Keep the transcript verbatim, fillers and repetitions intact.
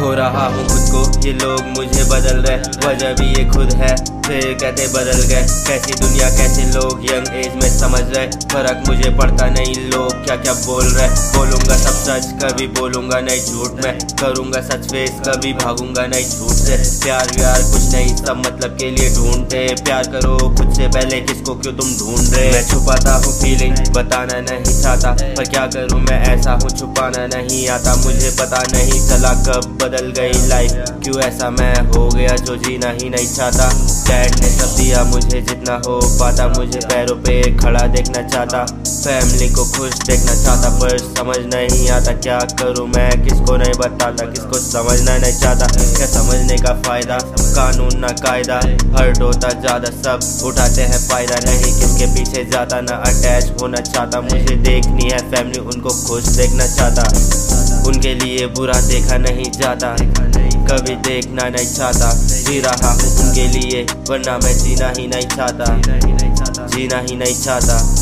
खो रहा हूँ खुद को, ये लोग मुझे बदल रहे, वजह भी ये खुद है, फिर कहते बदल गए। कैसी दुनिया कैसे लोग यंग एज में समझ रहे, फर्क मुझे पड़ता नहीं लोग क्या क्या बोल रहे। बोलूंगा सब सच, कभी बोलूंगा नहीं झूठ, मैं करूंगा सच फेस, कभी भागूंगा नहीं झूठ से। प्यार व्यार कुछ नहीं, सब मतलब के लिए ढूंढते, प्यार करो खुद से पहले, किसको क्यों तुम ढूंढ रहे। मैं छुपाता हूँ फीलिंग, बताना नहीं चाहता, पर क्या करूँ मैं ऐसा हूँ, छुपाना नहीं आता। मुझे पता नहीं चला कब बदल गई लाइफ, क्यों ऐसा मैं हो गया जो जीना ही नहीं चाहता। डैड ने सब दिया मुझे जितना हो पाता, मुझे पैरों पे खड़ा देखना चाहता, फैमिली को खुश देखना चाहता, पर समझ नहीं आता क्या करूं मैं, किसको नहीं बताता, किसको समझना नहीं चाहता। क्या समझने का फायदा, कानून ना कायदा, हर्ट होता ज्यादा, सब उठाते हैं फायदा नहीं, किसके पीछे जाता ना अटैच होना चाहता। मुझे देखनी है फैमिली, उनको खुश देखना चाहता, उनके लिए बुरा देखा नहीं जाता, कभी देखना नहीं चाहता। जी रहा हूँ उनके लिए, वरना मैं जीना ही नहीं चाहता, जीना ही नहीं चाहता।